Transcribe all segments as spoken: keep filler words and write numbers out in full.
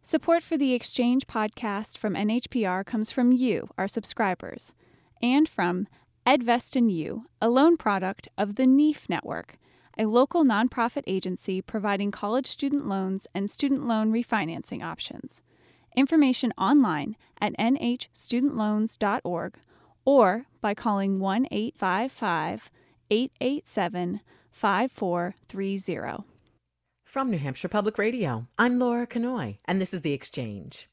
Support for the Exchange podcast from N H P R comes from you, our subscribers, and from EdVest and You, a loan product of the N E F Network, a local nonprofit agency providing college student loans and student loan refinancing options. Information online at n h student loans dot org or by calling one eight five five, eight eight seven, five four three zero. From New Hampshire Public Radio, I'm Laura Kanoy, and this is The Exchange.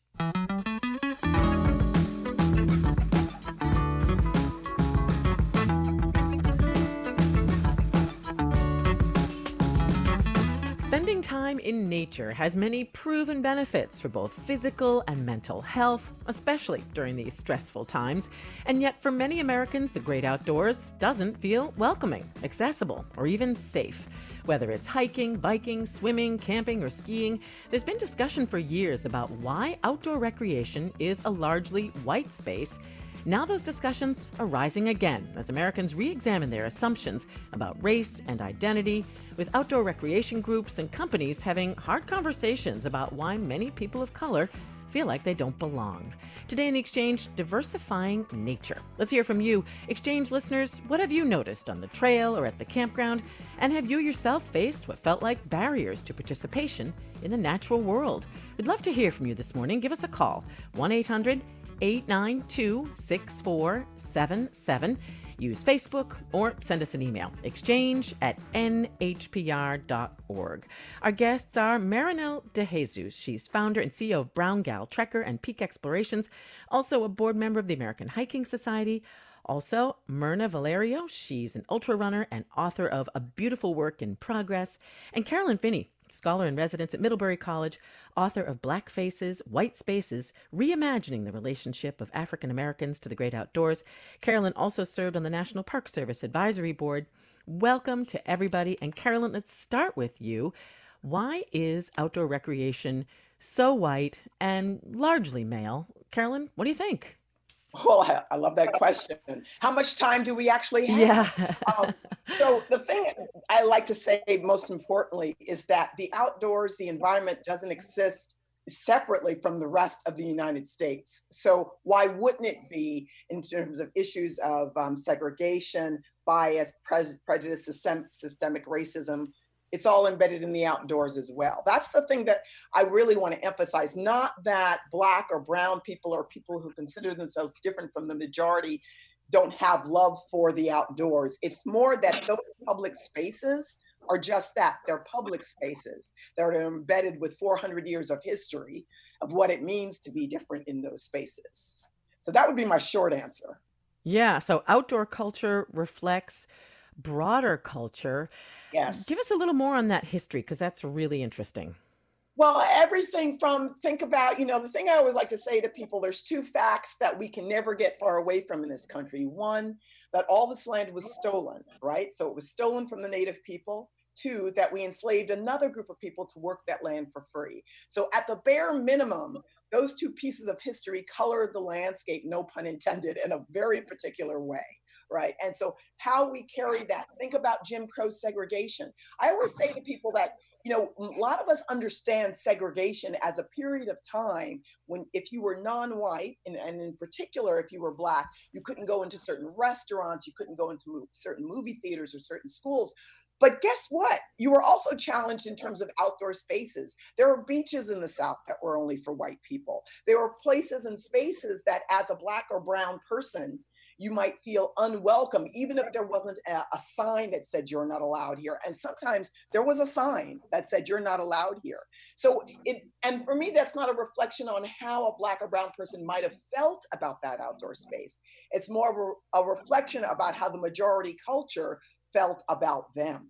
Spending time in nature has many proven benefits for both physical and mental health, especially during these stressful times. And yet, for many Americans, the great outdoors doesn't feel welcoming, accessible, or even safe. Whether it's hiking, biking, swimming, camping, or skiing, there's been discussion for years about why outdoor recreation is a largely white space. Now those discussions are rising again as Americans re-examine their assumptions about race and identity, with outdoor recreation groups and companies having hard conversations about why many people of color feel like they don't belong. Today in The Exchange, diversifying nature. Let's hear from you. Exchange listeners, what have you noticed on the trail or at the campground? And have you yourself faced what felt like barriers to participation in the natural world? We'd love to hear from you this morning. Give us a call, one eight hundred, eight nine two, six four seven seven. Use Facebook or send us an email, exchange at n h p r dot org. Our guests are Marinel De Jesus. She's founder and C E O of Brown Gal Trekker and Peak Explorations, also a board member of the American Hiking Society. Also, Myrna Valerio. She's an ultra runner and author of A Beautiful Work in Progress. And Carolyn Finney, scholar in residence at Middlebury College, author of Black Faces, White Spaces, Reimagining the Relationship of African Americans to the Great Outdoors. Carolyn also served on the National Park Service Advisory Board. Welcome to everybody. And Carolyn, let's start with you. Why is outdoor recreation so white and largely male? Carolyn, what do you think? Well, I, I love that question. How much time do we actually have? Yeah. um, so the thing I like to say most importantly is that the outdoors, the environment doesn't exist separately from the rest of the United States. So why wouldn't it be in terms of issues of um, segregation, bias, pre- prejudice, system, systemic racism? It's all embedded in the outdoors as well. That's the thing that I really want to emphasize, not that Black or brown people or people who consider themselves different from the majority don't have love for the outdoors. It's more that those public spaces are just that. They're public spaces that are embedded with four hundred years of history of what it means to be different in those spaces. So that would be my short answer. Yeah, so outdoor culture reflects broader culture. Yes. Give us a little more on that history, because that's really interesting. Well, everything from, think about, you know, the thing I always like to say to people, there's two facts that we can never get far away from in this country. One, that all this land was stolen, right? So it was stolen from the native people. Two, that we enslaved another group of people to work that land for free. So at the bare minimum, those two pieces of history colored the landscape, no pun intended, in a very particular way. Right. And so how we carry that, think about Jim Crow segregation. I always say to people that, you know, a lot of us understand segregation as a period of time when if you were non-white, and, and in particular, if you were Black, you couldn't go into certain restaurants, you couldn't go into certain movie theaters or certain schools. But guess what? You were also challenged in terms of outdoor spaces. There were beaches in the South that were only for white people. There were places and spaces that as a Black or brown person, you might feel unwelcome, even if there wasn't a, a sign that said you're not allowed here. And sometimes there was a sign that said you're not allowed here. So it, and for me, that's not a reflection on how a Black or brown person might have felt about that outdoor space. It's more of a, a reflection about how the majority culture felt about them.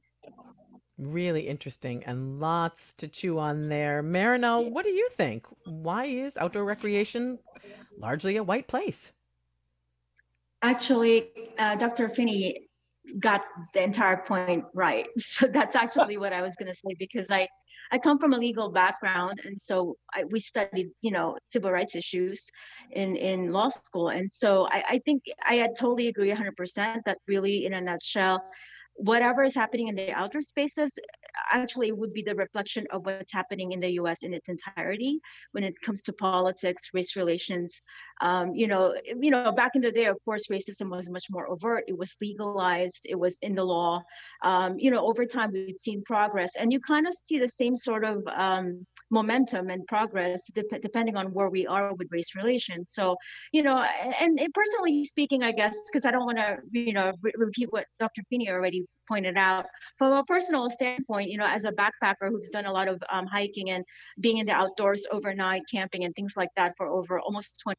Really interesting and lots to chew on there. Marinel, what do you think? Why is outdoor recreation largely a white place? Actually, uh, Doctor Finney got the entire point right. So that's actually what I was going to say, because I, I come from a legal background. And so I, we studied, you know, civil rights issues in, in law school. And so I, I think I had totally agree one hundred percent that really, in a nutshell, whatever is happening in the outdoor spaces, actually would be the reflection of what's happening in the U S in its entirety when it comes to politics, race relations. Um, you know, you know, back in the day, of course, racism was much more overt. It was legalized. It was in the law. Um, you know, over time, we've seen progress, and you kind of see the same sort of um, momentum and progress dep- depending on where we are with race relations. So, you know, and, and personally speaking, I guess, because I don't want to, you know, re- repeat what Doctor Feeney already pointed out. From a personal standpoint, you know, as a backpacker who's done a lot of um, hiking and being in the outdoors overnight, camping and things like that for over almost twenty,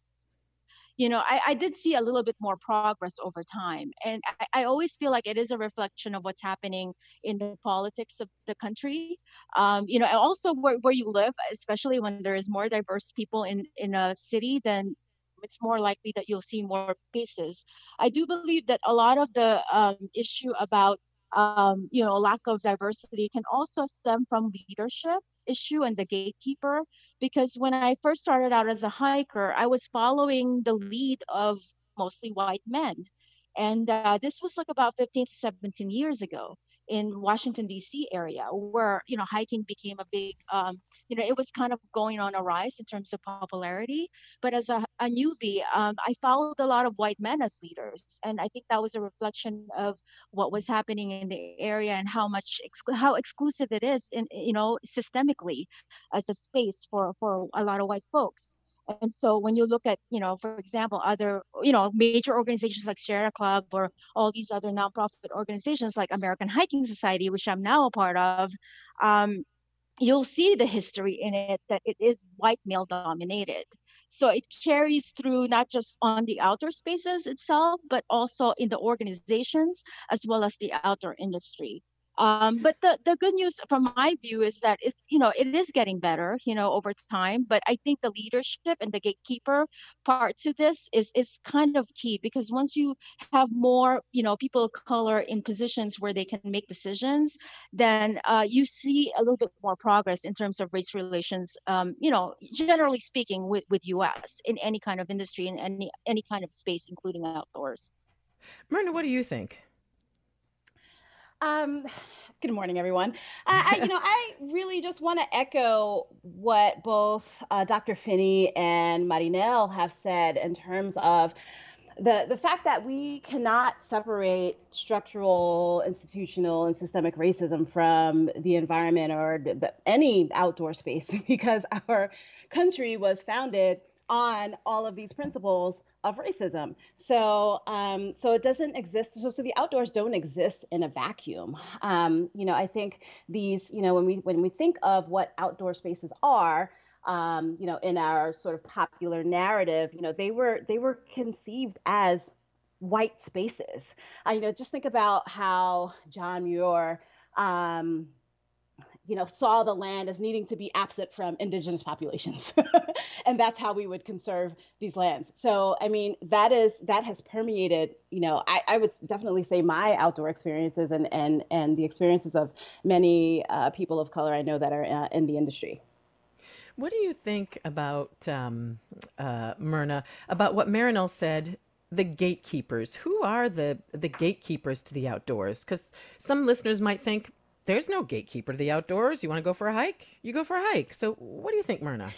you know, I, I did see a little bit more progress over time. And I, I always feel like it is a reflection of what's happening in the politics of the country. Um, you know, and also where, where you live, especially when there is more diverse people in, in a city, then it's more likely that you'll see more cases. I do believe that a lot of the um, issue about um, you know, lack of diversity can also stem from leadership issue and the gatekeeper, because when I first started out as a hiker, I was following the lead of mostly white men. And uh, this was like about fifteen to seventeen years ago in Washington, D C area, where, you know, hiking became a big, um, you know, it was kind of going on a rise in terms of popularity. But as a, a newbie, um, I followed a lot of white men as leaders. And I think that was a reflection of what was happening in the area and how much, ex- how exclusive it is, in, you know, systemically as a space for, for a lot of white folks. And so when you look at, you know, for example, other, you know, major organizations like Sierra Club or all these other nonprofit organizations like American Hiking Society, which I'm now a part of, um, you'll see the history in it that it is white male dominated. So it carries through not just on the outdoor spaces itself, but also in the organizations as well as the outdoor industry. Um, but the, the good news from my view is that it's, you know, it is getting better, you know, over time. But I think the leadership and the gatekeeper part to this is is kind of key, because once you have more, you know, people of color in positions where they can make decisions, then uh, you see a little bit more progress in terms of race relations, um, you know, generally speaking with, with U S in any kind of industry, in any any kind of space, including outdoors. Myrna, what do you think? Um, good morning, everyone. I, I, you know, I really just want to echo what both uh, Doctor Finney and Marinelle have said in terms of the the fact that we cannot separate structural, institutional, and systemic racism from the environment or the, the, any outdoor space, because our country was founded on all of these principles of racism. So, um, so it doesn't exist. So, so the outdoors don't exist in a vacuum. Um, you know, I think these, you know, when we when we think of what outdoor spaces are, um, you know, in our sort of popular narrative, you know, they were they were conceived as white spaces. Uh, you know, just think about how John Muir, um, you know, saw the land as needing to be absent from indigenous populations. And that's how we would conserve these lands. So, I mean, that is, that has permeated, you know, I, I would definitely say my outdoor experiences and, and, and the experiences of many uh, people of color I know that are uh, in the industry. What do you think about, um, uh, Myrna, about what Marinelle said, the gatekeepers? Who are the, the gatekeepers to the outdoors? Because some listeners might think, there's no gatekeeper to the outdoors. You want to go for a hike? You go for a hike. So what do you think, Myrna?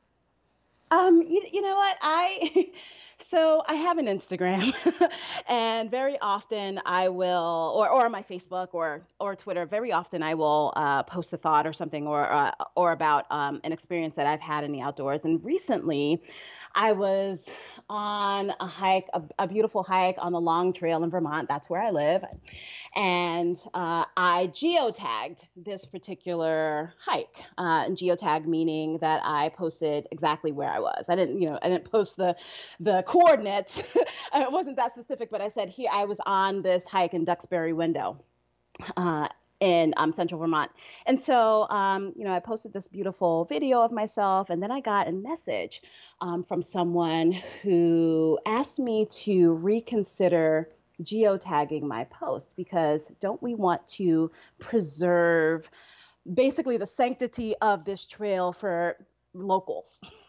Um, you, you know what? I so I have an Instagram, and very often I will, or or my Facebook or or Twitter. Very often I will uh, post a thought or something, or uh, or about um, an experience that I've had in the outdoors. And recently, I was on a hike, a, a beautiful hike on the Long Trail in Vermont. That's where I live. And uh, I geotagged this particular hike. Uh, and geotag meaning that I posted exactly where I was. I didn't, you know, I didn't post the the coordinates. It wasn't that specific, but I said here I was on this hike in Duxbury Window. Uh, in um, central Vermont. And so, um, you know, I posted this beautiful video of myself, and then I got a message um, from someone who asked me to reconsider geotagging my post, because don't we want to preserve basically the sanctity of this trail for locals?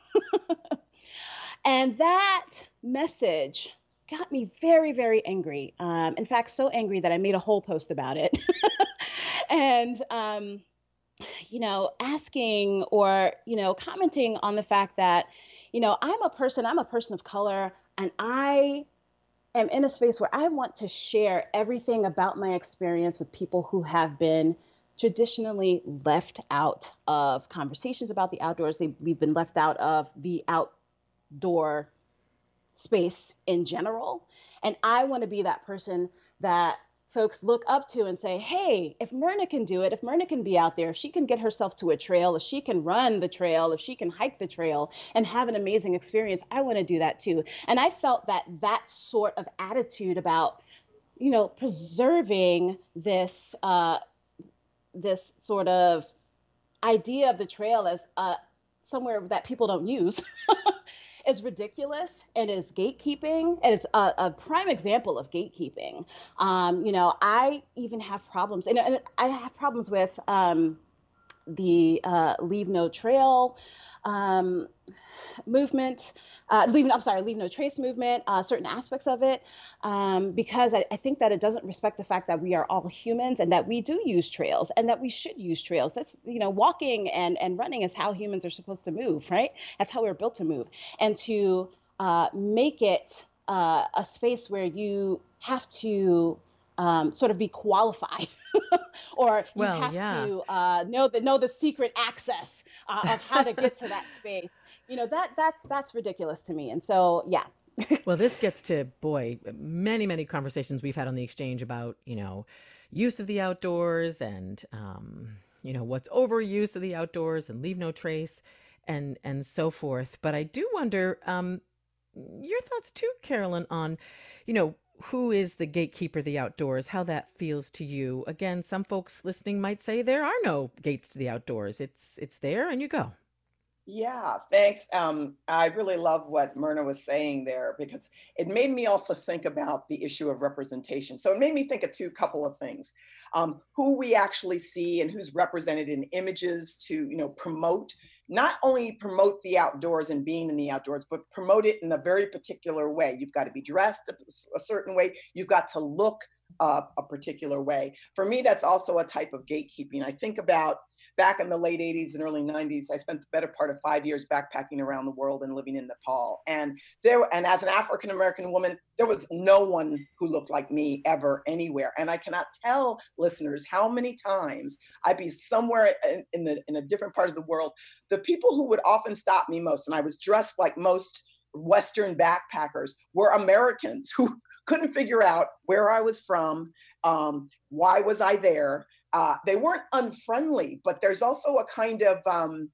And that message got me very, very angry. Um, in fact, so angry that I made a whole post about it. and, um, you know, asking or, you know, commenting on the fact that, you know, I'm a person, I'm a person of color, and I am in a space where I want to share everything about my experience with people who have been traditionally left out of conversations about the outdoors. They, we've been left out of the outdoor space in general. And I want to be that person that folks look up to and say, hey, if Myrna can do it, if Myrna can be out there, if she can get herself to a trail, if she can run the trail, if she can hike the trail and have an amazing experience, I want to do that too. And I felt that that sort of attitude about, you know, preserving this, uh, this sort of idea of the trail as uh, somewhere that people don't use is ridiculous and is gatekeeping, and it's a, a prime example of gatekeeping. Um, you know, I even have problems, and, and I have problems with um, the uh, Leave No Trail um, movement, uh, leave, I'm sorry, Leave No Trace movement, uh, certain aspects of it, um, because I, I think that it doesn't respect the fact that we are all humans and that we do use trails and that we should use trails. That's, you know, walking and, and running is how humans are supposed to move, right? That's how we're built to move. And to uh, make it uh, a space where you have to um, sort of be qualified or you Well, have yeah. to uh, know the, know the secret access uh, of how to get to that space. You know, that that's that's ridiculous to me. And so, yeah. Well, this gets to, boy, many, many conversations we've had on the exchange about, you know, use of the outdoors and, um, you know, what's overuse of the outdoors and leave no trace and and so forth. But I do wonder um, your thoughts too, Carolyn, on, you know, who is the gatekeeper of the outdoors, how that feels to you. Again, some folks listening might say there are no gates to the outdoors. It's it's there and you go. Yeah, thanks. Um, I really love what Myrna was saying there because it made me also think about the issue of representation. So it made me think of two couple of things. Um, who we actually see and who's represented in images to, you know, promote, not only promote the outdoors and being in the outdoors, but promote it in a very particular way. You've got to be dressed a, a certain way. You've got to look uh, a particular way. For me, that's also a type of gatekeeping. I think about back in the late eighties and early nineties, I spent the better part of five years backpacking around the world and living in Nepal. And there, and as an African American woman, there was no one who looked like me ever anywhere. And I cannot tell listeners how many times I'd be somewhere in, in the in a different part of the world. The people who would often stop me most, and I was dressed like most Western backpackers, were Americans who couldn't figure out where I was from, um, why was I there. Uh, they weren't unfriendly, but there's also a kind of, um,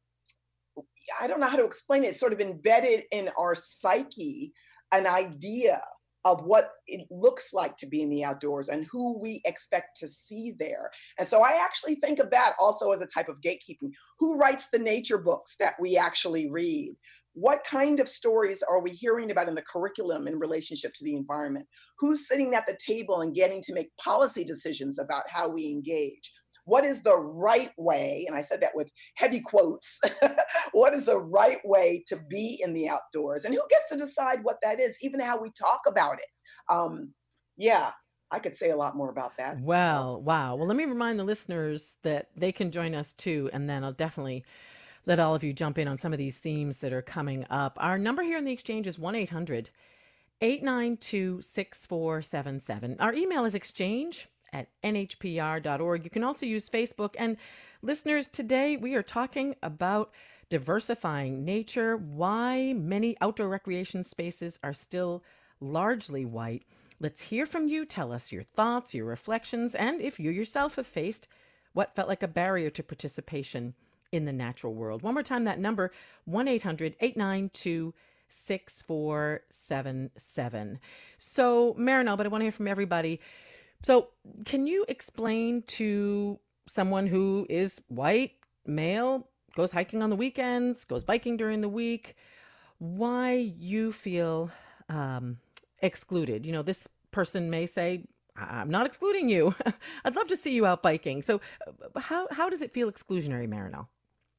I don't know how to explain it, it's sort of embedded in our psyche, an idea of what it looks like to be in the outdoors and who we expect to see there. And so I actually think of that also as a type of gatekeeping. Who writes the nature books that we actually read? What kind of stories are we hearing about in the curriculum in relationship to the environment? Who's sitting at the table and getting to make policy decisions about how we engage? What is the right way, and I said that with heavy quotes, what is the right way to be in the outdoors? And who gets to decide what that is, even how we talk about it? Um, yeah, I could say a lot more about that. Well, wow. Well, let me remind the listeners that they can join us too, and then I'll definitely let all of you jump in on some of these themes that are coming up. Our number here in the exchange is one eight hundred eight nine two six four seven seven. Our email is exchange at N H P R dot org. You can also use Facebook. And listeners, today we are talking about diversifying nature, why many outdoor recreation spaces are still largely white. Let's hear from you. Tell us your thoughts, your reflections, and if you yourself have faced what felt like a barrier to participation in the natural world. One more time, that number, one eight hundred eight nine two six four seven seven. So, Marinelle, but I want to hear from everybody. So, can you explain to someone who is white, male, goes hiking on the weekends, goes biking during the week, why you feel um, excluded? You know, this person may say, I'm not excluding you. I'd love to see you out biking. So, how how does it feel exclusionary, Marinelle?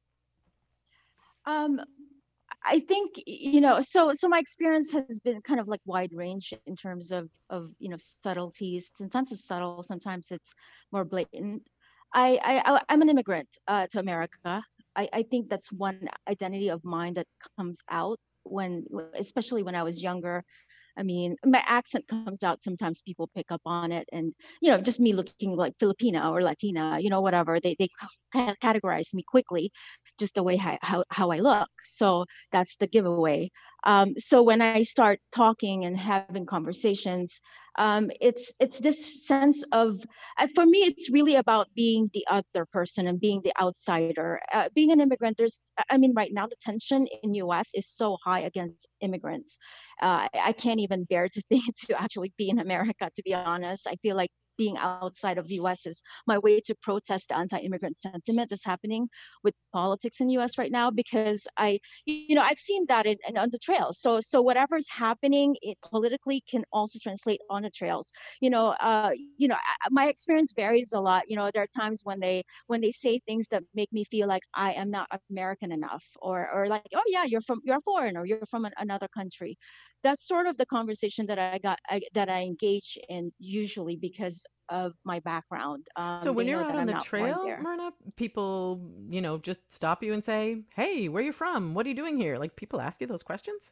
Um, I think, you know, so so my experience has been kind of like wide range in terms of of you know subtleties. Sometimes it's subtle, sometimes it's more blatant. I, I I'm an immigrant uh, to America. I, I think that's one identity of mine that comes out when, especially when I was younger. I mean, my accent comes out. Sometimes people pick up on it, and you know, just me looking like Filipina or Latina, you know, whatever. They they ca- categorize me quickly, just the way how how, how I look. So that's the giveaway. Um, so when I start talking and having conversations, um, it's it's this sense of, uh, for me, it's really about being the other person and being the outsider. Uh, being an immigrant, there's, I mean, right now the tension in U S is so high against immigrants. uh, I can't even bear to think to actually be in America, to be honest. I feel like being outside of the U S is my way to protest the anti-immigrant sentiment that's happening with politics in the U S right now, because I, you know, I've seen that in, in on the trails. So, so whatever's happening, it politically can also translate on the trails. You know, uh, you know, I- my experience varies a lot. You know, there are times when they when they say things that make me feel like I am not American enough, or or like, oh yeah, you're from you're a foreigner, you're from an, another country. That's sort of the conversation that I got I, that I engage in usually because of my background. So Um, when they you're know out that on I'm the not born trail, there. Myrna, people, you know, just stop you and say, "Hey, where are you from? What are you doing here?" Like, people ask you those questions?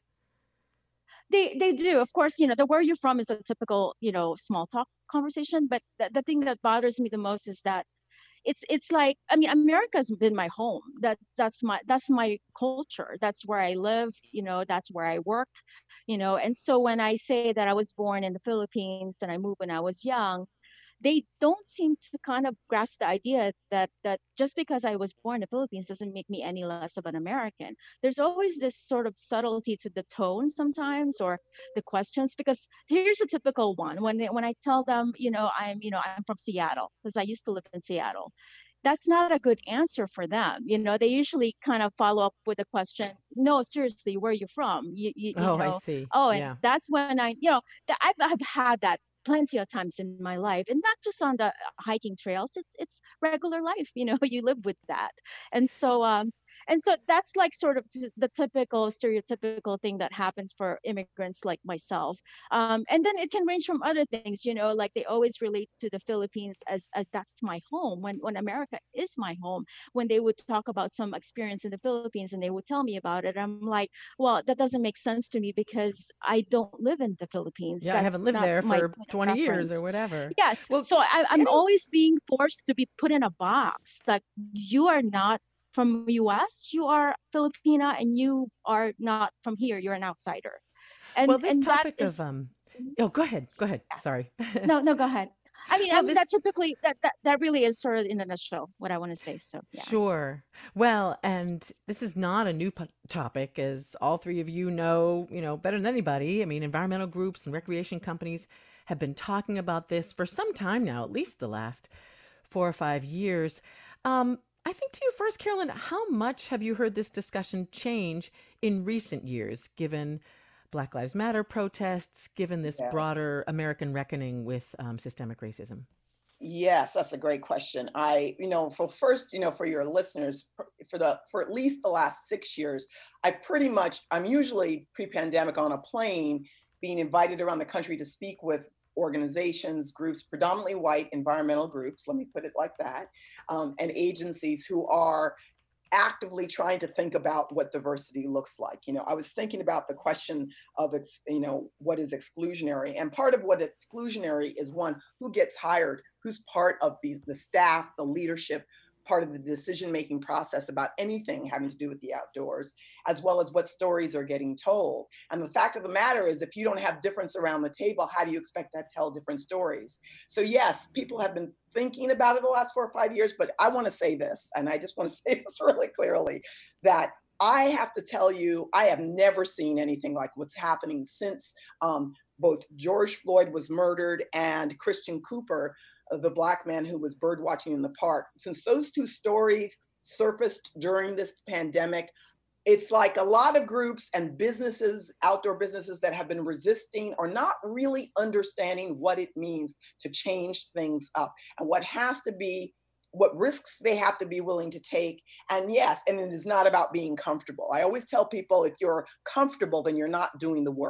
They they do, of course. You know, the where you're from is a typical, you know, small talk conversation. But the, the thing that bothers me the most is that it's it's like, I mean, America's been my home. That that's my that's my culture. That's where I live. You know, that's where I worked. You know, and so when I say that I was born in the Philippines and I moved when I was young, they don't seem to kind of grasp the idea that that just because I was born in the Philippines doesn't make me any less of an American. There's always this sort of subtlety to the tone sometimes, or the questions. Because here's a typical one: when they, when I tell them, you know, I'm you know I'm from Seattle because I used to live in Seattle. That's not a good answer for them. You know, they usually kind of follow up with a question. No, seriously, where are you from? You you, you Oh, I know. see. Oh, and Yeah. that's when I, you know, that I've I've had that plenty of times in my life, and not just on the hiking trails. It's it's regular life, you know. You live with that. And so um and so that's like sort of t- the typical stereotypical thing that happens for immigrants like myself. Um and then it can range from other things, you know, like they always relate to the Philippines as as that's my home, when when America is my home. When they would talk about some experience in the Philippines and they would tell me about it, I'm like, well, that doesn't make sense to me because I don't live in the Philippines. Yeah, I That's haven't lived not there my for point of twenty years or reference. whatever. Yes. Well, So I, I'm getting always being forced to be put in a box that you are not from U S, you are Filipina, and you are not from here, you're an outsider. well, And this and that topic of is, um yeah. oh, go ahead. Go ahead. Sorry. No, no, go ahead. I mean, I Well, mean this that typically that that, that really is sort of in a nutshell what I want to say. So yeah. Sure. Well, and this is not a new po- topic, as all three of you know, you know, better than anybody. I mean, environmental groups and recreation companies have been talking about this for some time now, at least the last four or five years. Um, I think to you first, Carolyn, how much have you heard this discussion change in recent years, given Black Lives Matter protests, given this Yes. broader American reckoning with um, systemic racism? Yes, that's a great question. I, you know, for first, you know, for your listeners, for the for at least the last six years, I pretty much I'm usually pre-pandemic on a plane, being invited around the country to speak with organizations, groups, predominantly white environmental groups. Let me put it like that, um, and agencies who are actively trying to think about what diversity looks like. You know, I was thinking about the question of it's, you know, what is exclusionary? And part of what exclusionary is, one, who gets hired, who's part of the, the staff, the leadership, part of the decision-making process about anything having to do with the outdoors, as well as what stories are getting told. And the fact of the matter is, if you don't have difference around the table, how do you expect to tell different stories? So yes, people have been thinking about it the last four or five years, but I want to say this, and I just want to say this really clearly, that I have to tell you, I have never seen anything like what's happening since um, both George Floyd was murdered and Christian Cooper, uh, the Black man who was bird watching in the park. Since those two stories surfaced during this pandemic, it's like a lot of groups and businesses, outdoor businesses that have been resisting or not really understanding what it means to change things up and what has to be, what risks they have to be willing to take. And yes, and it is not about being comfortable. I always tell people, if you're comfortable, then you're not doing the work.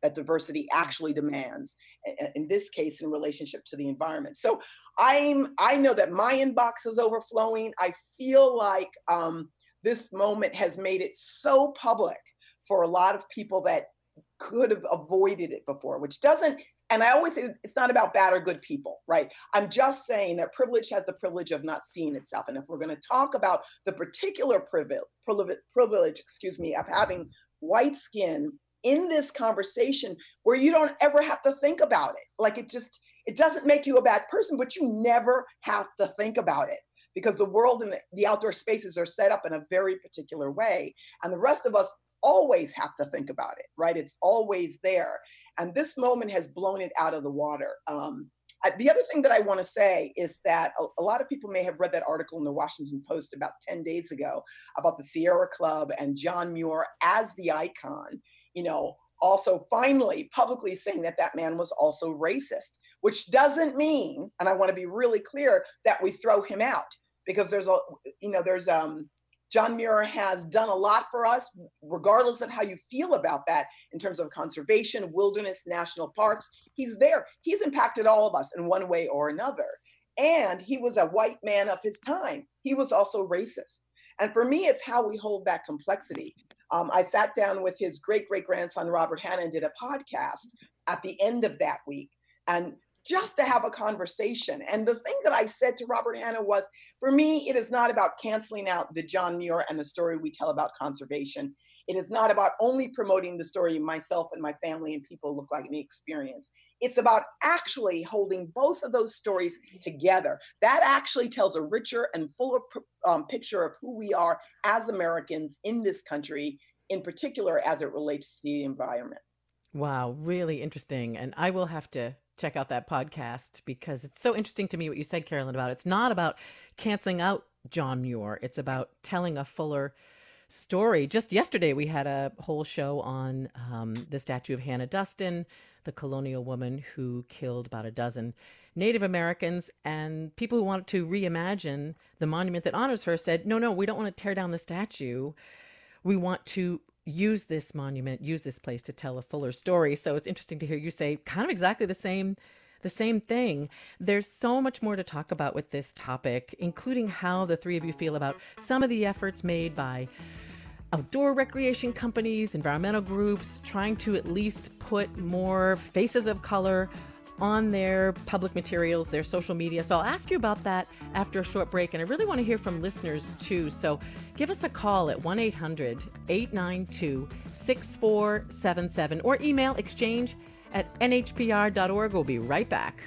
that diversity actually demands, in this case, in relationship to the environment. So I'm, I know that my inbox is overflowing. I feel like um, this moment has made it so public for a lot of people that could have avoided it before, which doesn't, and I always say it's not about bad or good people, right? I'm just saying that privilege has the privilege of not seeing itself. And if we're going to talk about the particular privilege, privilege, excuse me, of having white skin in this conversation where you don't ever have to think about it, like it just, it doesn't make you a bad person, but you never have to think about it because the world and the, the outdoor spaces are set up in a very particular way. And the rest of us always have to think about it, right? It's always there. And this moment has blown it out of the water. Um, I, the other thing that I want to say is that a, a lot of people may have read that article in the Washington Post about ten days ago about the Sierra Club and John Muir as the icon, you know, also finally publicly saying that that man was also racist, which doesn't mean, and I want to be really clear, that we throw him out because there's a, you know, there's, um, John Muir has done a lot for us, regardless of how you feel about that in terms of conservation, wilderness, national parks. He's there. He's impacted all of us in one way or another. And he was a white man of his time. He was also racist. And for me, it's how we hold that complexity. Um, I sat down with his great-great-grandson, Robert Hanna, and did a podcast at the end of that week. And just to have a conversation. And the thing that I said to Robert Hanna was, for me, it is not about canceling out the John Muir and the story we tell about conservation. It is not about only promoting the story myself and my family and people look like me experience. It's about actually holding both of those stories together. That actually tells a richer and fuller um, picture of who we are as Americans in this country, in particular as it relates to the environment. Wow, really interesting. And I will have to check out that podcast because it's so interesting to me what you said, Carolyn, about it's not about canceling out John Muir. It's about telling a fuller story. Just yesterday, we had a whole show on um, the statue of Hannah Duston, the colonial woman who killed about a dozen Native Americans, and people who wanted to reimagine the monument that honors her said, no, no, we don't want to tear down the statue. We want to use this monument, use this place to tell a fuller story. So it's interesting to hear you say kind of exactly the same the same thing. There's so much more to talk about with this topic, including how the three of you feel about some of the efforts made by outdoor recreation companies, environmental groups, trying to at least put more faces of color on their public materials, their social media. So I'll ask you about that after a short break. And I really want to hear from listeners too. So give us a call at one eight hundred, eight nine two, six four seven seven or email exchange at N H P R dot org. We'll be right back.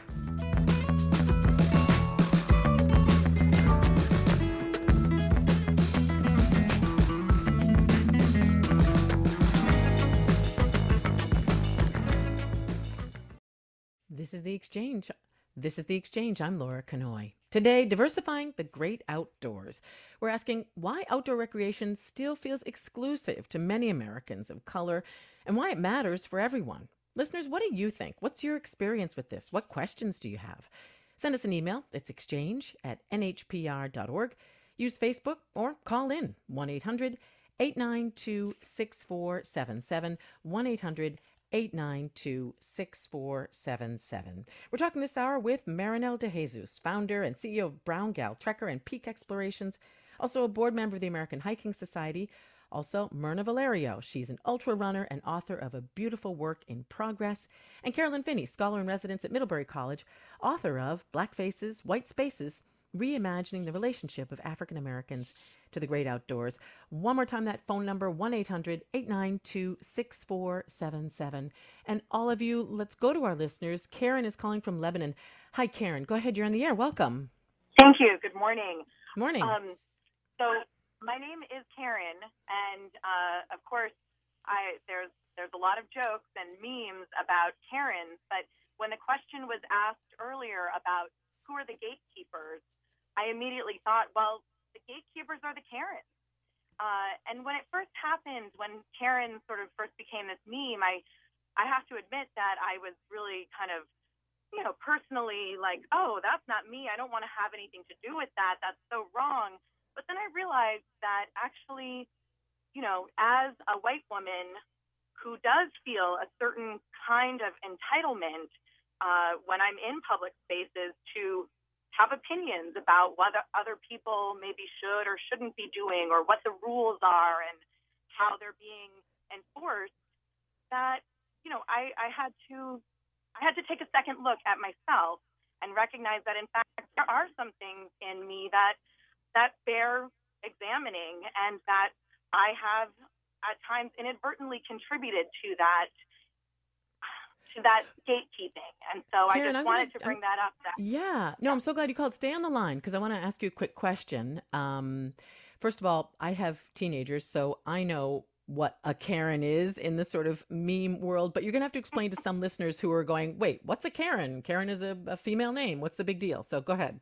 This is The Exchange. This is The Exchange. I'm Laura Kanoy. Today, diversifying the great outdoors. We're asking why outdoor recreation still feels exclusive to many Americans of color and why it matters for everyone. Listeners, what do you think? What's your experience with this? What questions do you have? Send us an email. It's exchange at N H P R dot org. Use Facebook or call in one eight hundred, eight nine two, six four seven seven, one eight hundred, eight nine two, six four seven seven. We're talking this hour with Marinelle De Jesus, founder and C E O of Brown Gal Trekker and Peak Explorations, also a board member of the American Hiking Society. Also, Myrna Valerio. She's an ultra runner and author of A Beautiful Work in Progress. And Carolyn Finney, scholar in residence at Middlebury College, author of Black Faces, White Spaces, Reimagining the Relationship of African Americans to the Great Outdoors. One more time, that phone number, one eight hundred, eight nine two, six four seven seven. And all of you, let's go to our listeners. Karen is calling from Lebanon. Hi, Karen. Go ahead. You're on the air. Welcome. Thank you. Good morning. Morning. Um, so my name is Karen, and uh, of course, I there's there's a lot of jokes and memes about Karens, but when the question was asked earlier about who are the gatekeepers, I immediately thought, well, the gatekeepers are the Karens. Uh, and when it first happened, when Karen sort of first became this meme, I, I have to admit that I was really kind of, you know, personally like, oh, that's not me. I don't want to have anything to do with that. That's so wrong. But then I realized that actually, you know, as a white woman who does feel a certain kind of entitlement uh, when I'm in public spaces to have opinions about what other people maybe should or shouldn't be doing, or what the rules are and how they're being enforced, that, you know, I, I had to I had to take a second look at myself and recognize that, in fact, there are some things in me that that bear examining, and that I have at times inadvertently contributed to that to that gatekeeping. And so Karen, I just I'm wanted gonna, to bring I'm, that up. That, yeah. No, I'm so glad you called. Stay on the line because I want to ask you a quick question. Um, first of all, I have teenagers, so I know what a Karen is in the sort of meme world, but you're going to have to explain to some listeners who are going, wait, what's a Karen? Karen is a, a female name. What's the big deal? So go ahead.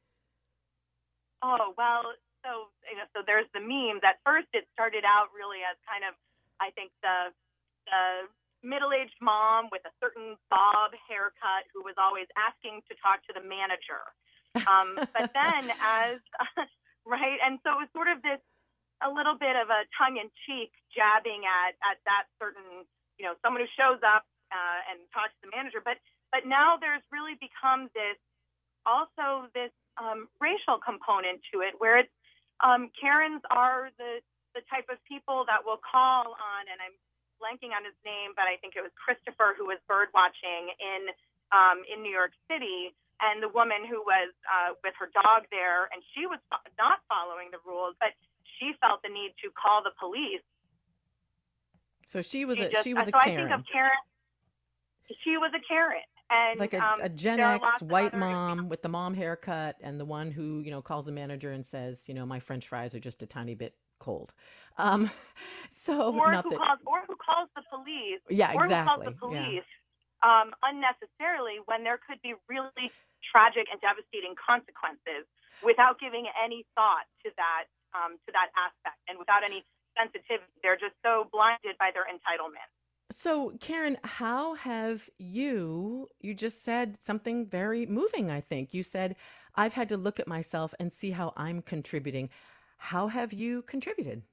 Oh, well, so, you know, so there's the memes. At first, it started out really as kind of, I think, the, the middle-aged mom with a certain bob haircut who was always asking to talk to the manager. Um, but then as, right, and so it was sort of this, a little bit of a tongue-in-cheek jabbing at, at that certain, you know, someone who shows up uh, and talks to the manager. But, but now there's really become this, also this um, racial component to it, where it's, um, Karens are the, the type of people that will call on, and I'm blanking on his name, but I think it was Christopher, who was bird watching in um, in New York City, and the woman who was uh, with her dog there, and she was fo- not following the rules, but she felt the need to call the police. So she was she a just, she was a so Karen. I think of Karen. She was a Karen, and It's like a, um, a Gen there are X lots of white other mom with the mom haircut, and the one who, you know, calls the manager and says, you know, my French fries are just a tiny bit cold. Um, so or not who that, calls or who calls the police, yeah, or who calls exactly. the Yeah. police um, unnecessarily when there could be really tragic and devastating consequences without giving any thought to that um, to that aspect and without any sensitivity. They're just so blinded by their entitlement. So, Karen, how have you, you just said something very moving, I think. You said, I've had to look at myself and see how I'm contributing. How have you contributed?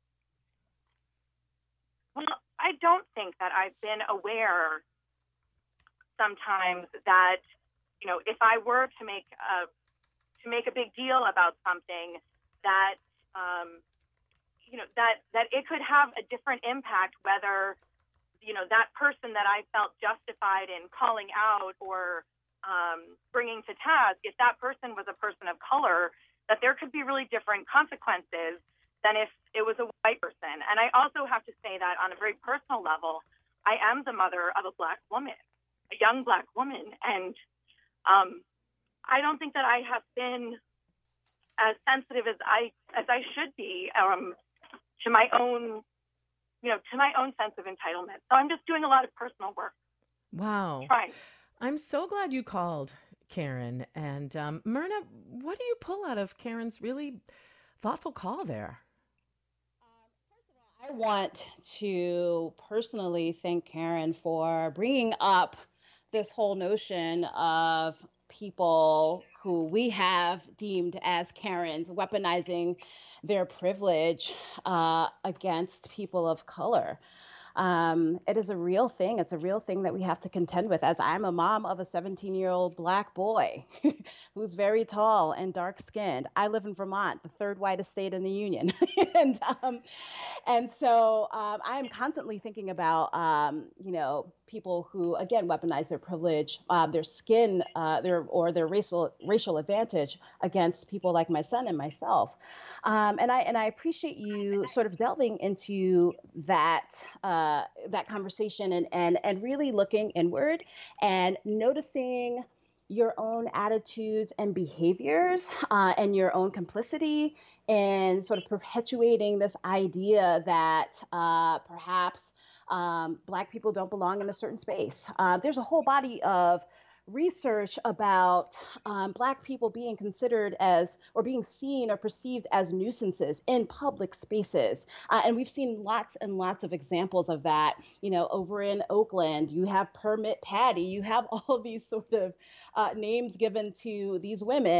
Well, I don't think that I've been aware sometimes that, you know, if I were to make a, to make a big deal about something, that, um, you know, that, that it could have a different impact, whether, you know, that person that I felt justified in calling out or um, bringing to task, if that person was a person of color, that there could be really different consequences than if it was a white person. And I also have to say that on a very personal level, I am the mother of a Black woman, a young Black woman. And um, I don't think that I have been as sensitive as I as I should be um, to my own, you know, to my own sense of entitlement. So I'm just doing a lot of personal work. Wow. Trying. I'm so glad you called, Karen. And um, Myrna, what do you pull out of Karen's really thoughtful call there? I want to personally thank Karen for bringing up this whole notion of people who we have deemed as Karens weaponizing their privilege uh, against people of color. Um, it is a real thing. It's a real thing that we have to contend with, as I'm a mom of a seventeen-year-old Black boy who's very tall and dark-skinned. I live in Vermont, the third whitest state in the union. and um, and so um, I am constantly thinking about, um, you know, people who, again, weaponize their privilege, uh, their skin, uh, their or their racial racial advantage against people like my son and myself. Um, and I and I appreciate you sort of delving into that uh, that conversation and and and really looking inward and noticing your own attitudes and behaviors uh, and your own complicity in sort of perpetuating this idea that uh, perhaps um, Black people don't belong in a certain space. Uh, there's a whole body of research about um, Black people being considered as or being seen or perceived as nuisances in public spaces. Uh, and we've seen lots and lots of examples of that. You know, over in Oakland, you have Permit Patty, you have all of these sort of uh, names given to these women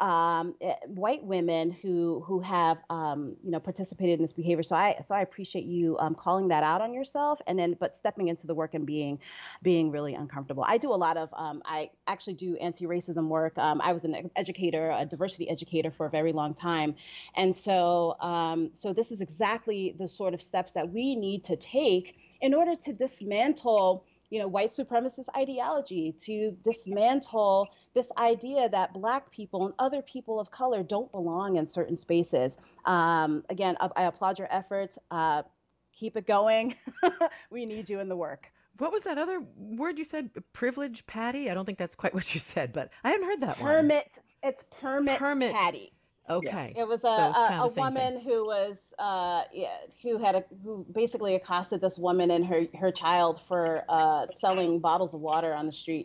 um, eh, white women who who have um, you know participated in this behavior. So I so I appreciate you um, calling that out on yourself, and then but stepping into the work and being being really uncomfortable. I do a lot of um, I actually do anti-racism work. Um, I was an educator, a diversity educator for a very long time, and so um, so this is exactly the sort of steps that we need to take in order to dismantle, you know, white supremacist ideology, to dismantle this idea that Black people and other people of color don't belong in certain spaces. Um, again, I, I applaud your efforts. Uh, keep it going. We need you in the work. What was that other word you said? Privilege patty? I don't think that's quite what you said, but I hadn't heard that Permit. one. It's permit, Permit patty. Okay. It was a, so a, a woman thing. who was uh, yeah, who had a, who basically accosted this woman and her her child for uh, selling bottles of water on the street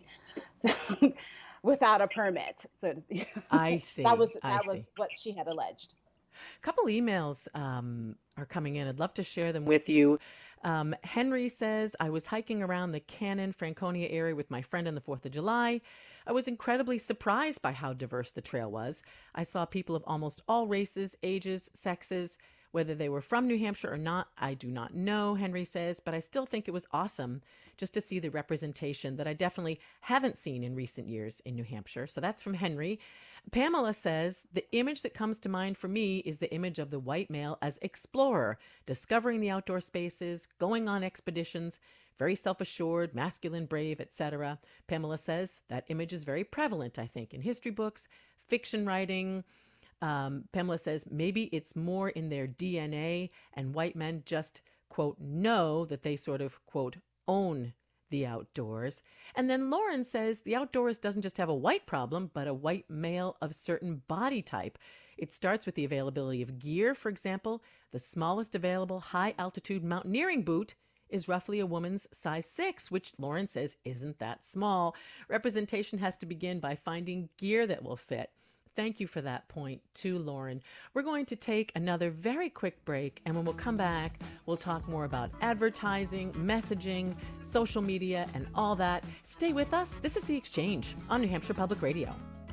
without a permit. So I see. that was I that see. was what she had alleged. A couple emails um, are coming in. I'd love to share them with you. Um, Henry says, I was hiking around the Cannon, Franconia area with my friend on the fourth of July. I was incredibly surprised by how diverse the trail was. I saw people of almost all races, ages, sexes. Whether they were from New Hampshire or not, I do not know, Henry says, but I still think it was awesome just to see the representation that I definitely haven't seen in recent years in New Hampshire. So that's from Henry. Pamela says, the image that comes to mind for me is the image of the white male as explorer, discovering the outdoor spaces, going on expeditions, very self-assured, masculine, brave, et cetera. Pamela says that image is very prevalent, I think, in history books, fiction writing. Um, Pamela says maybe it's more in their D N A and white men just, quote, know that they sort of, quote, own the outdoors. And then Lauren says the outdoors doesn't just have a white problem, but a white male of certain body type. It starts with the availability of gear. For example, the smallest available high altitude mountaineering boot is roughly a woman's size six, which Lauren says isn't that small. Representation has to begin by finding gear that will fit. Thank you for that point too, Lauren. We're going to take another very quick break, and when we'll come back, we'll talk more about advertising, messaging, social media, and all that. Stay with us. This is The Exchange on New Hampshire Public Radio.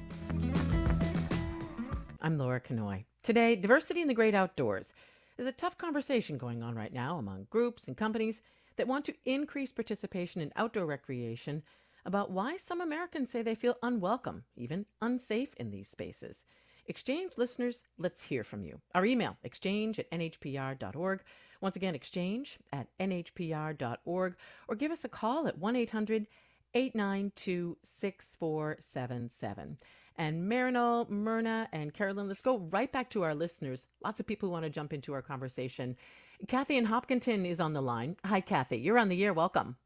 I'm Laura Kanoy. Today, diversity in the great outdoors. There's a tough conversation going on right now among groups and companies that want to increase participation in outdoor recreation about why some Americans say they feel unwelcome, even unsafe in these spaces. Exchange listeners, let's hear from you. Our email, exchange at n h p r dot org. Once again, exchange at n h p r dot org, or give us a call at one eight hundred eight nine two six four seven seven. And Marinol, Myrna, and Carolyn, let's go right back to our listeners. Lots of people who want to jump into our conversation. Kathy in Hopkinton is on the line. Hi, Kathy. You're on the air. Welcome.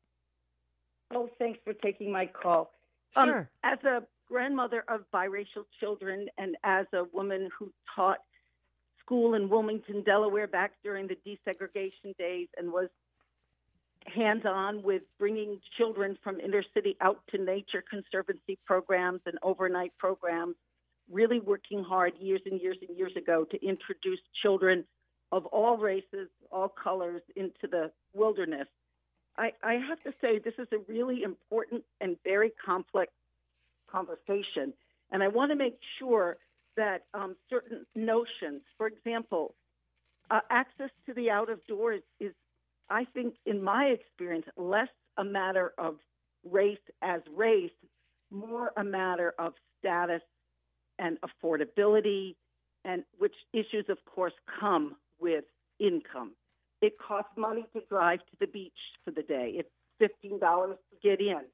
Oh, thanks for taking my call. Sure. Um, as a grandmother of biracial children and as a woman who taught school in Wilmington, Delaware back during the desegregation days and was hands-on with bringing children from inner city out to nature conservancy programs and overnight programs, really working hard years and years and years ago to introduce children of all races, all colors into the wilderness. I, I have to say this is a really important and very complex conversation, and I want to make sure that um, certain notions, for example, uh, access to the out of doors is, I think, in my experience, less a matter of race as race, more a matter of status and affordability, and which issues, of course, come with income. It costs money to drive to the beach for the day. It's fifteen dollars to get in.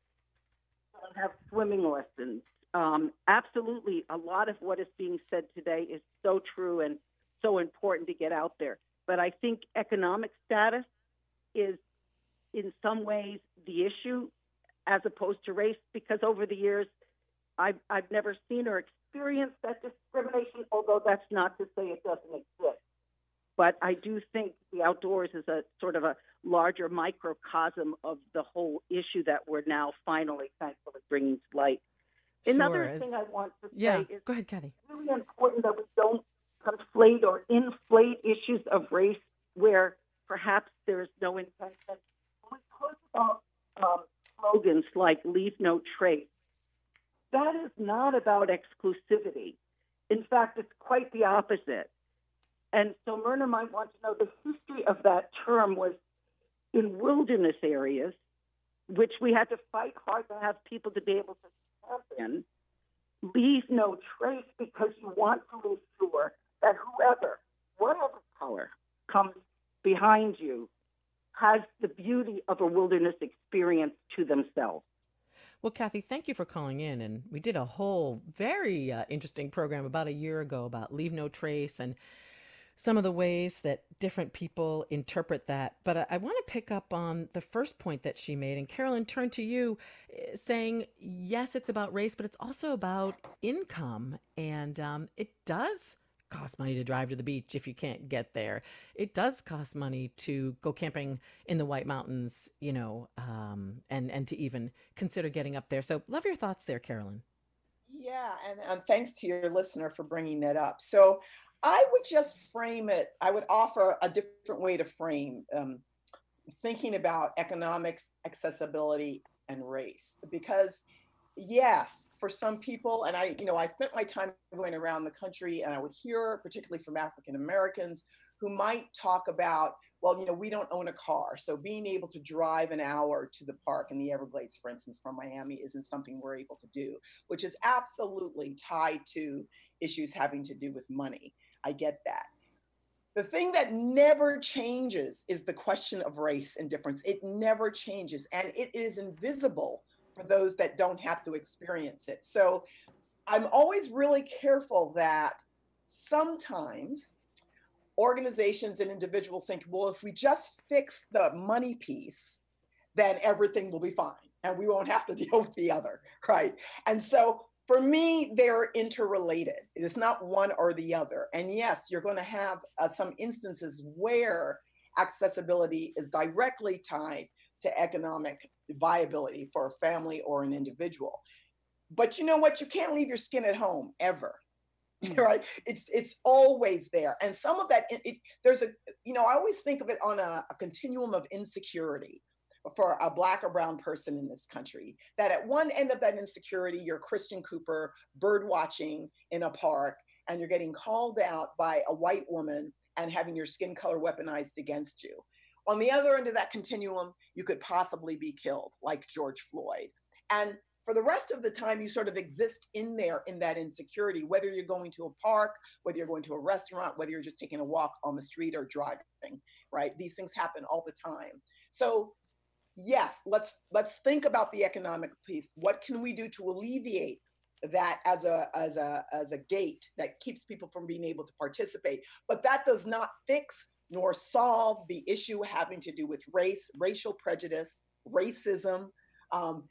I have swimming lessons. Um, absolutely, a lot of what is being said today is so true and so important to get out there. But I think economic status is in some ways the issue as opposed to race, because over the years, I've, I've never seen or experienced that discrimination, although that's not to say it doesn't exist. But I do think the outdoors is a sort of a larger microcosm of the whole issue that we're now finally, thankfully, bringing to light. Sure. Another thing I want to say yeah. is Go ahead, Kathy. It's really important that we don't conflate or inflate issues of race where perhaps there is no intention. When we talk about um, slogans like "Leave No Trace," that is not about exclusivity. In fact, it's quite the opposite. And so Myrna might want to know the history of that term was in wilderness areas, which we had to fight hard to have people to be able to camp in. Leave no trace, because you want to ensure that whoever, whatever color, comes behind you has the beauty of a wilderness experience to themselves. Well, Kathy, thank you for calling in. And we did a whole very uh, interesting program about a year ago about Leave No Trace and some of the ways that different people interpret that. But I, I want to pick up on the first point that she made. And Carolyn, turn to you, uh, saying, yes, it's about race, but it's also about income. And um, it does cost money to drive to the beach if you can't get there. It does cost money to go camping in the White Mountains, you know, um, and, and to even consider getting up there. So love your thoughts there, Carolyn. Yeah, and, and thanks to your listener for bringing that up. So I would just frame it, I would offer a different way to frame um, thinking about economics, accessibility, and race. Because yes, for some people, and I, you know, I spent my time going around the country, and I would hear, particularly from African Americans, who might talk about, well, you know, we don't own a car, so being able to drive an hour to the park in the Everglades, for instance, from Miami, isn't something we're able to do, which is absolutely tied to issues having to do with money. I get that. The thing that never changes is the question of race and difference. It never changes, and it is invisible for those that don't have to experience it. So I'm always really careful that sometimes organizations and individuals think, well, if we just fix the money piece, then everything will be fine and we won't have to deal with the other, right? And so for me, they're interrelated. It's not one or the other. And yes, you're going to have uh, some instances where accessibility is directly tied to economic viability for a family or an individual. But you know what? You can't leave your skin at home ever. Right? It's it's always there. And some of that, it, it, there's a, you know, I always think of it on a, a continuum of insecurity for a Black or brown person in this country, that at one end of that insecurity, you're Christian Cooper bird watching in a park, and you're getting called out by a white woman and having your skin color weaponized against you. On the other end of that continuum, you could possibly be killed, like George Floyd. And for the rest of the time, you sort of exist in there in that insecurity, whether you're going to a park, whether you're going to a restaurant, whether you're just taking a walk on the street or driving, right? These things happen all the time. So yes, let's let's think about the economic piece. What can we do to alleviate that as a as a as a gate that keeps people from being able to participate? But that does not fix nor solve the issue having to do with race, racial prejudice, racism. Um,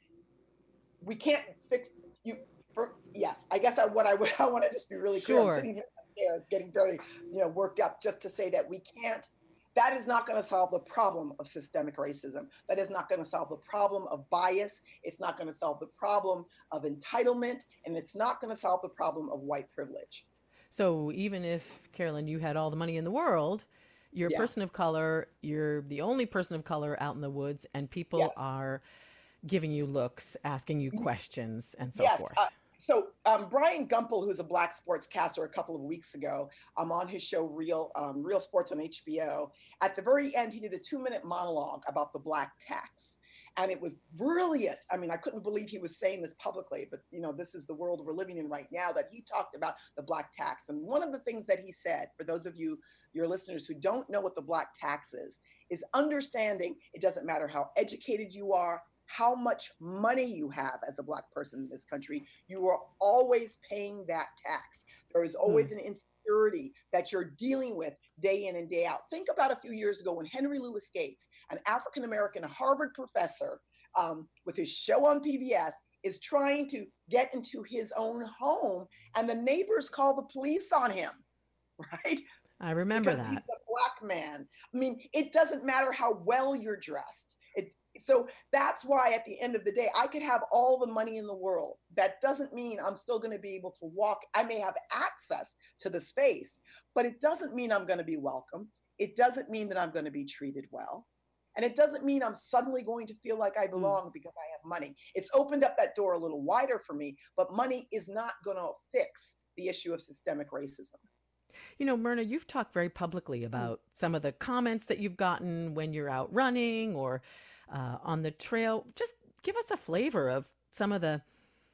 we can't fix you. For, yes, I guess I, what I would I want to just be really clear. Sure. I'm sitting here getting very you know worked up just to say that we can't. That is not going to solve the problem of systemic racism. That is not going to solve the problem of bias. It's not going to solve the problem of entitlement, and it's not going to solve the problem of white privilege. So even if, Carolyn, you had all the money in the world, you're Yeah. a person of color, you're the only person of color out in the woods, and people Yes. are giving you looks, asking you questions, and so Yes, forth. uh, so um, Brian Gumpel, who's a Black sportscaster, a couple of weeks ago, um, on his show Real um, Real Sports on H B O, at the very end, he did a two-minute monologue about the Black tax. And it was brilliant. I mean, I couldn't believe he was saying this publicly, but you know, this is the world we're living in right now, that he talked about the Black tax. And one of the things that he said, for those of you, your listeners who don't know what the Black tax is, is understanding it doesn't matter how educated you are, how much money you have as a Black person in this country, you are always paying that tax. There is always an insecurity that you're dealing with day in and day out. Think about a few years ago when Henry Louis Gates, an African-American Harvard professor, um, with his show on P B S, is trying to get into his own home, and the neighbors call the police on him, right? I remember Because that. he's a Black man. I mean, it doesn't matter how well you're dressed. It, so that's why at the end of the day, I could have all the money in the world. That doesn't mean I'm still going to be able to walk. I may have access to the space, but it doesn't mean I'm going to be welcome. It doesn't mean that I'm going to be treated well. And it doesn't mean I'm suddenly going to feel like I belong because I have money. It's opened up that door a little wider for me, but money is not going to fix the issue of systemic racism. You know, Myrna, you've talked very publicly about some of the comments that you've gotten when you're out running or uh, on the trail. Just give us a flavor of some of the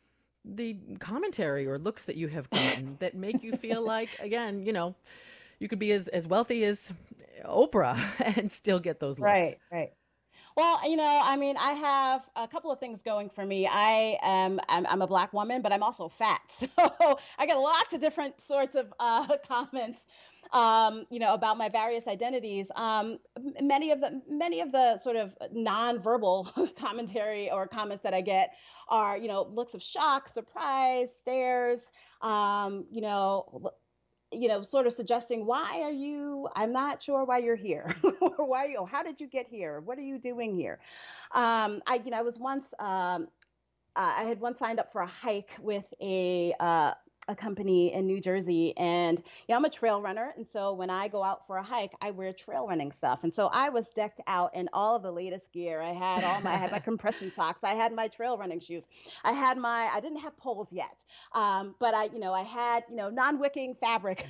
the commentary or looks that you have gotten that make you feel like, again, you know, you could be as, as wealthy as Oprah and still get those looks. Right, right. Well, you know, I mean, I have a couple of things going for me. I am, I'm, I'm a Black woman, but I'm also fat. So I get lots of different sorts of uh, comments, um, you know, about my various identities. Um, many of the, many of the sort of nonverbal commentary or comments that I get are, you know, looks of shock, surprise, stares, um, you know, you know, sort of suggesting, why are you, I'm not sure why you're here, or why, you, how did you get here? What are you doing here? Um, I, you know, I was once, um, uh, I had once signed up for a hike with a, uh, a company in New Jersey, and you know, I'm a trail runner, and so when I go out for a hike, I wear trail running stuff, and so I was decked out in all of the latest gear. I had all my, I had my compression socks, I had my trail running shoes, I had my, I didn't have poles yet, um, but I, you know, I had, you know, non-wicking fabric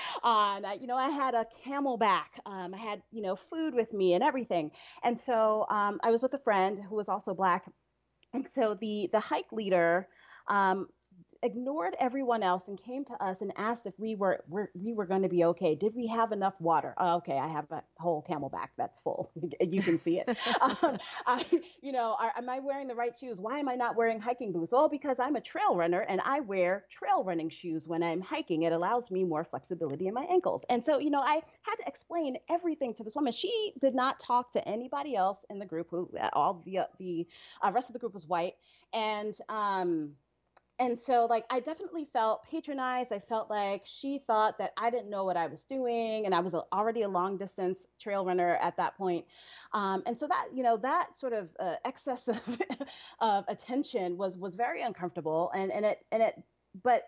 on, I, you know, I had a Camelback, um, I had, you know, food with me and everything, and so um, I was with a friend who was also Black, and so the the hike leader. Um, ignored everyone else and came to us and asked if we were, were we were going to be okay. Did we have enough water? Oh, okay, I have a whole Camelback that's full. You can see it. um, I, you know, are, am I wearing the right shoes? Why am I not wearing hiking boots? Oh, because I'm a trail runner and I wear trail running shoes when I'm hiking. It allows me more flexibility in my ankles. And so, you know, I had to explain everything to this woman. She did not talk to anybody else in the group. Who all the uh, the uh, rest of the group was white, and um. And so, like, I definitely felt patronized. I felt like she thought that I didn't know what I was doing. And I was a, already a long distance trail runner at that point. Um, and so that, you know, that sort of uh, excess of, of attention was, was very uncomfortable. And, and it, and it, but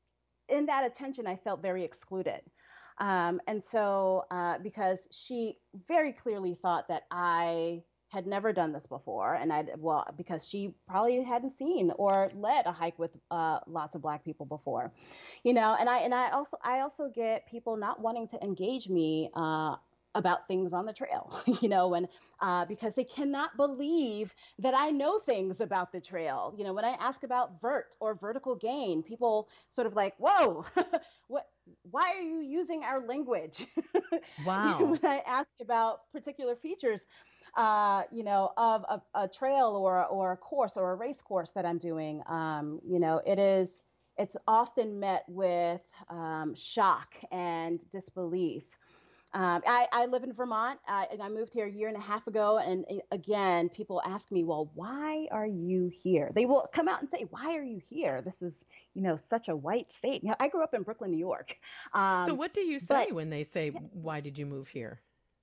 in that attention, I felt very excluded. Um, and so, uh, because she very clearly thought that I had never done this before, and I well because she probably hadn't seen or led a hike with uh, lots of Black people before, you know. And I and I also I also get people not wanting to engage me uh, about things on the trail, you know, and uh, because they cannot believe that I know things about the trail. You know, when I ask about vert or vertical gain, people sort of like, whoa, what? Why are you using our language? Wow. When I ask about particular features. Uh, you know, of a, a trail or or a course or a race course that I'm doing, um, you know, it is it's often met with um, shock and disbelief. Um, I, I live in Vermont, uh, and I moved here a year and a half ago. And uh, again, people ask me, well, why are you here? They will come out and say, why are you here? This is, you know, such a white state. You know, I grew up in Brooklyn, New York. Um, so what do you say but, when they say, yeah, why did you move here?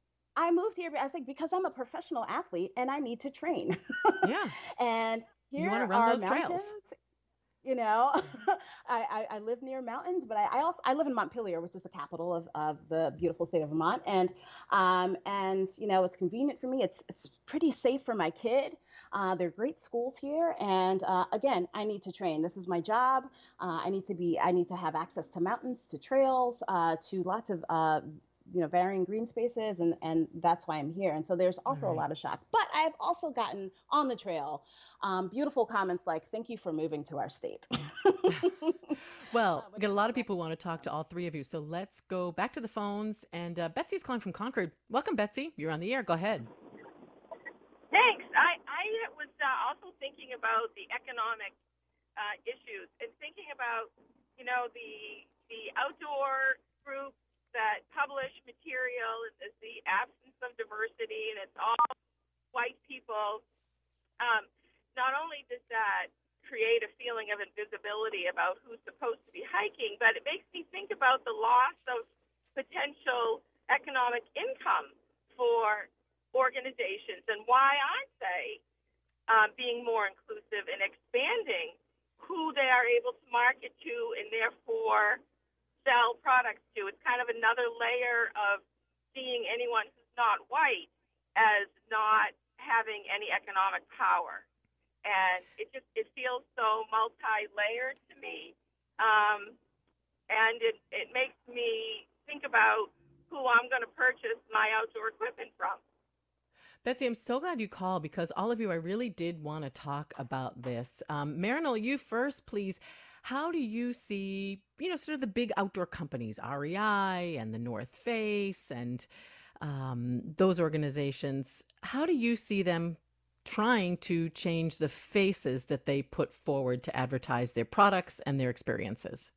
I moved here, I think, because I'm a professional athlete and I need to train. Yeah. And here you want to run are those mountains. trails. You know, I, I, I live near mountains, but I, I also I live in Montpelier, which is the capital of, of the beautiful state of Vermont, and um and you know, it's convenient for me. It's it's pretty safe for my kid. Uh, there are great schools here, and uh, again, I need to train. This is my job. Uh, I need to be. I need to have access to mountains, to trails, uh, to lots of. Uh, you know, varying green spaces, and, and that's why I'm here. And so there's also right. a lot of shock, but I've also gotten on the trail um, beautiful comments like, thank you for moving to our state. Well, we got a lot of people who want to talk to all three of you. So let's go back to the phones. And uh, Betsy's calling from Concord. Welcome, Betsy. You're on the air. Go ahead. Thanks. I, I was uh, also thinking about the economic uh, issues and thinking about, you know, the, the outdoor groups that publish material, is the absence of diversity, and it's all white people. Um, not only does that create a feeling of invisibility about who's supposed to be hiking, but it makes me think about the loss of potential economic income for organizations, and why I say um, being more inclusive and expanding who they are able to market to and therefore sell products to. It's kind of another layer of seeing anyone who's not white as not having any economic power. And it just, it feels so multi-layered to me. Um, and it, it makes me think about who I'm going to purchase my outdoor equipment from. Betsy, I'm so glad you called because all of you, I really did want to talk about this. Um, Marinol, you first, please. How do you see, you know, sort of the big outdoor companies, R E I and the North Face and um, those organizations, how do you see them trying to change the faces that they put forward to advertise their products and their experiences?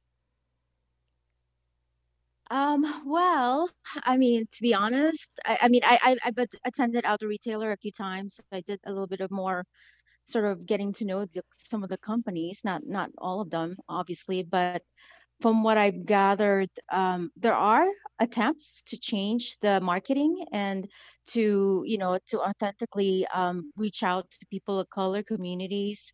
Um, well, I mean, to be honest, I, I mean, I, I, I've at- attended Outdoor Retailer a few times. I did a little bit of more sort of getting to know the, some of the companies, not not all of them, obviously, but from what I've gathered, um, there are attempts to change the marketing and to, you know, to authentically um, reach out to people of color communities.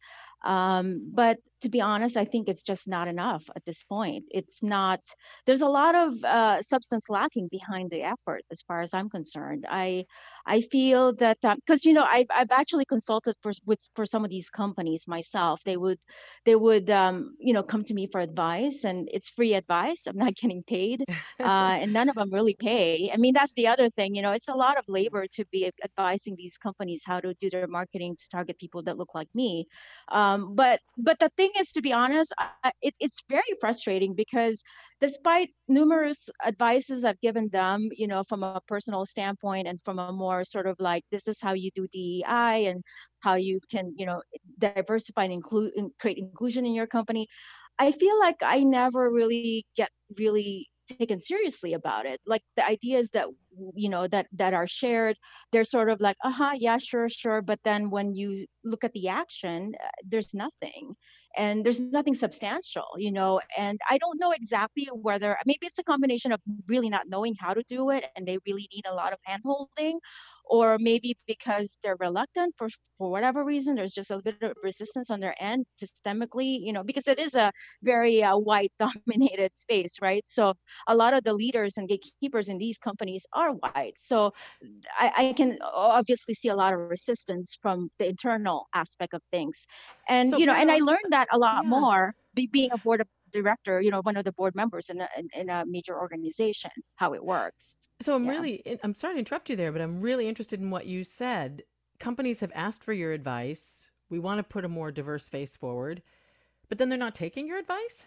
Um, but to be honest, I think it's just not enough at this point. It's not, there's a lot of uh, substance lacking behind the effort, as far as I'm concerned. I I feel that because, you know, I've, I've actually consulted for, with, for some of these companies myself. They would they would um, you know, come to me for advice, and it's free advice. I'm not getting paid, uh, and none of them really pay. I mean, that's the other thing. You know, it's a lot of labor to be advising these companies how to do their marketing to target people that look like me. Um, but but the thing is, to be honest, I, it, it's very frustrating because despite numerous advices I've given them, you know, from a personal standpoint and from a more sort of like, this is how you do D E I and how you can, you know, diversify and include and create inclusion in your company. I feel like I never really get really taken seriously about it. Like the ideas that, you know, that that are shared, they're sort of like, uh-huh, yeah, sure, sure. But then when you look at the action, uh, there's nothing. And there's nothing substantial, you know. And I don't know exactly whether maybe it's a combination of really not knowing how to do it and they really need a lot of handholding, or maybe because they're reluctant for for whatever reason. There's just a bit of resistance on their end systemically, you know, because it is a very uh, white dominated space, right? So a lot of the leaders and gatekeepers in these companies are white. So I, I can obviously see a lot of resistance from the internal aspect of things. And, So, you know, and I Marinol, learned that a lot yeah. more be, being a board of director, you know, one of the board members in a, in, in a major organization, how it works. So I'm Yeah. really, I'm sorry to interrupt you there, but I'm really interested in what you said. Companies have asked for your advice. We want to put a more diverse face forward, but then they're not taking your advice?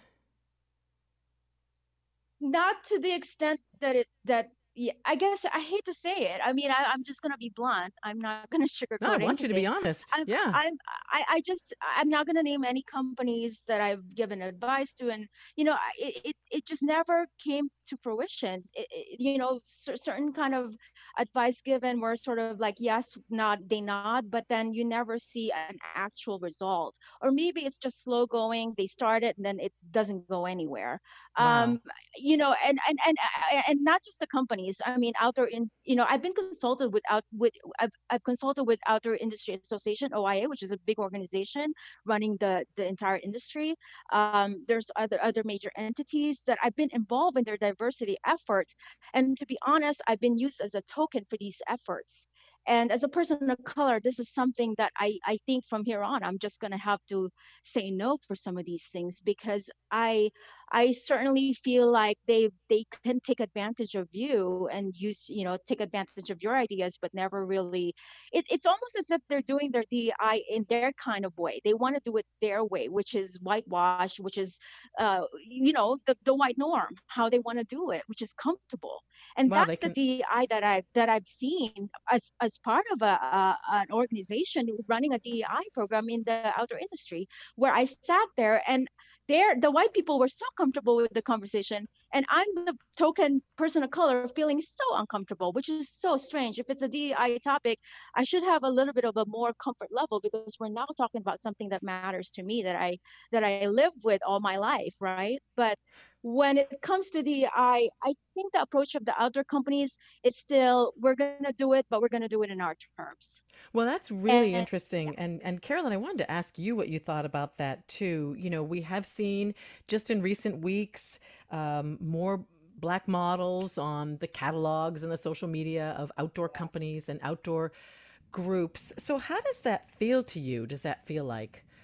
Not to the extent that it, that, yeah, I guess I hate to say it. I mean, I, I'm just gonna be blunt. I'm not gonna No, I sugarcoat want you to be anything. honest. I'm, Yeah. I'm, I, I just, I'm not gonna name any companies that I've given advice to, and you know, I- it, it, it just never came to fruition. It, it, you know, cer- certain kind of advice given were sort of like yes, nod, they nod, but then you never see an actual result, or maybe it's just slow going. They start it and then it doesn't go anywhere. Wow. Um, you know, and and and and not just the companies. I mean, outdoor in, you know, I've been consulted with out with I've, I've consulted with Outdoor Industry Association, O I A, which is a big organization running the the entire industry. Um, there's other other major entities that I've been involved in their diversity efforts, and to be honest, I've been used as a token for these efforts. And as a person of color, this is something that I, I think from here on, I'm just going to have to say no for some of these things, because I I certainly feel like they they can take advantage of you and use, you know, take advantage of your ideas, but never really. It, it's almost as if they're doing their D E I in their kind of way. They want to do it their way, which is whitewash, which is, uh, you know, the, the white norm, how they want to do it, which is comfortable. And Wow, they that's the can. D E I that I that I've seen as as part of a, a an organization running a D E I program in the outdoor industry, where I sat there and there the white people were so comfortable with the conversation, and I'm the token person of color feeling so uncomfortable, which is so strange. If it's a D E I topic, I should have a little bit of a more comfort level, because we're now talking about something that matters to me, that I that I live with all my life, right? But when it comes to D E I, I think the approach of the outdoor companies is still, we're going to do it, but we're going to do it in our terms. Well, that's really And interesting. And and Carolyn, I wanted to ask you what you thought about that too. You know, we have seen just in recent weeks um, more Black models on the catalogs and the social media of outdoor companies and outdoor groups. So how does that feel to you? Does that feel like